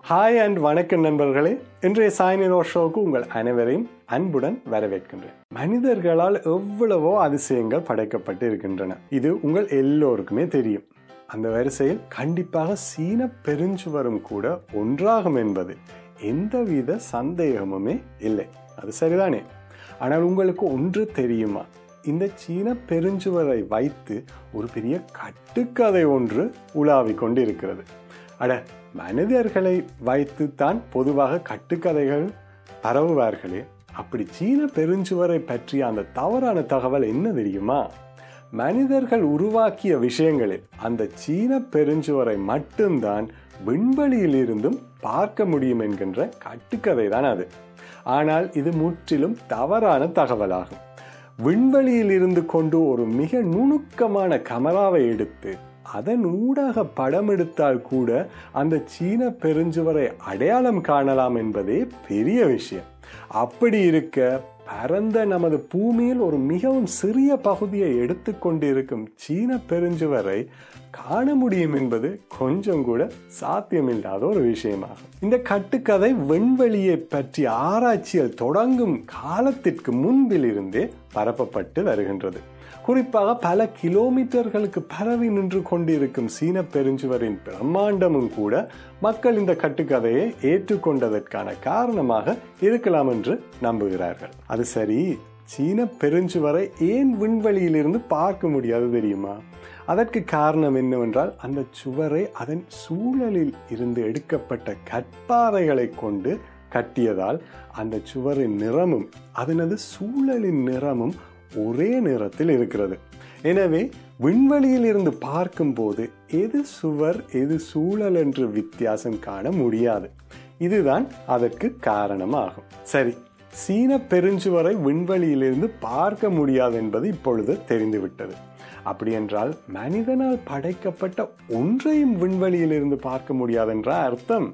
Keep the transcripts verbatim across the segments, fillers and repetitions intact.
Hi and வணக்கம் நண்பர்களே. இன்றைய சாய்னிரோ ஷோவுக்கு உங்கள் அனைவரையும் அன்புடன் வரவேற்கின்றேன். மனிதர்களால் எவ்வளவோ அதிசயங்கள் படைக்கப்பட்டு இருக்கின்றன. இது உங்கள் எல்லோருக்குமே தெரியும். அந்த வரிசையில் கண்டிப்பாக சீன பெருஞ்சுவரும் கூட ஒன்றாகும் என்பது எந்தவித சந்தேகமுமே இல்லை. அது சரிதானே? ஆனால் உங்களுக்கு ஒன்று தெரியுமா? இந்த சீன பெருஞ்சுவரை வைத்து ஒரு பெரிய கட்டுக்கதை ஒன்று உலாவிக் கொண்டு இருக்கிறது. அட, மனிதர்களை வைத்து தான் பொதுவாக கட்டுக்கதைகள் பரவுவார்களே, அப்படி சீன பெருஞ்சுவரை பற்றிய அந்த தவறான தகவல் என்ன தெரியுமா? மனிதர்கள் உருவாக்கிய விஷயங்களில் அந்த சீன பெருஞ்சுவரை மட்டும்தான் விண்வெளியில் இருந்தும் பார்க்க முடியும் என்கின்ற கட்டுக்கதை தான் அது. ஆனால் இது முற்றிலும் தவறான தகவலாகும். விண்வெளியில் இருந்து கொண்டு ஒரு மிக நுணுக்கமான கமராவை எடுத்து அதன் ஊடாக படம் எடுத்தால் கூட அந்த சீன பெருஞ்சுவரை அடையாளம் காணலாம் என்பதே பெரிய விஷயம். அப்படி இருக்க பரந்த நமது பூமியில் ஒரு மிகவும் சிறிய பகுதியை எடுத்துக்கொண்டு இருக்கும் சீன பெருஞ்சுவரை காண முடியும் என்பது கொஞ்சம் கூட சாத்தியமில்லாத ஒரு விஷயமாகும். இந்த கட்டுக்கதை விண்வெளியை பற்றிய ஆராய்ச்சியில் தொடங்கும் காலத்திற்கு முன்பில் இருந்தே பரப்பப்பட்டு வருகின்றது. குறிப்பாக பல கிலோமீட்டர்களுக்கு பரவி நின்று கொண்டிருக்கும் சீன பெருஞ்சுவரின் பிரம்மாண்டமும் கூட மக்கள் இந்த கட்டுக்கதையை ஏற்றுக்கொண்டதற்கான காரணமாக இருக்கலாம் என்று நம்புகிறார்கள். அது சரி, சீன பெருஞ்சுவரை ஏன் விண்வெளியிலிருந்து பார்க்க முடியாது தெரியுமா? அதற்கு காரணம் என்னவென்றால், அந்த சுவரை அதன் சூழலில் இருந்து எடுக்கப்பட்ட கற்பாறைகளை கொண்டு கட்டியதால் அந்த சுவரின் நிறமும் அதனது சூழலின் நிறமும் ஒரே நிறத்தில் இருக்கிறது. எனவே விண்வெளியில் இருந்து பார்க்கும் போது எது சுவர் எது சூழல் என்று வித்தியாசம் காண முடியாது. இதுதான் அதற்கு காரணமாகும். சரி, சீன பெருஞ்சுவரை விண்வெளியிலிருந்து பார்க்க முடியாது என்பது இப்பொழுது தெரிந்துவிட்டது. அப்படி என்றால் மனிதனால் படைக்கப்பட்ட ஒன்றையும் விண்வெளியிலிருந்து பார்க்க முடியாது என்ற அர்த்தம்?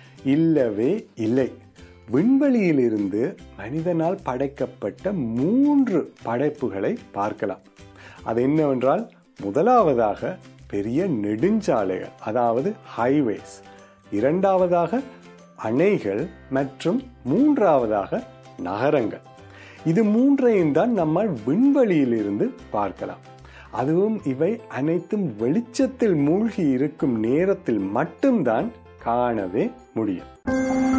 இல்லவே இல்லை. விண்வெளியில் இருந்து மனிதனால் படைக்கப்பட்ட மூன்று படைப்புகளை பார்க்கலாம். அது என்னவென்றால், முதலாவதாக பெரிய நெடுஞ்சாலைகள், அதாவது ஹைவேஸ். இரண்டாவதாக அணைகள் மற்றும் மூன்றாவதாக நகரங்கள். இது மூன்றையும் தான் நம்மால் விண்வெளியில் இருந்து பார்க்கலாம். அதுவும் இவை அனைத்தும் வெளிச்சத்தில் மூழ்கி இருக்கும் நேரத்தில் மட்டும்தான் காணவே முடியும்.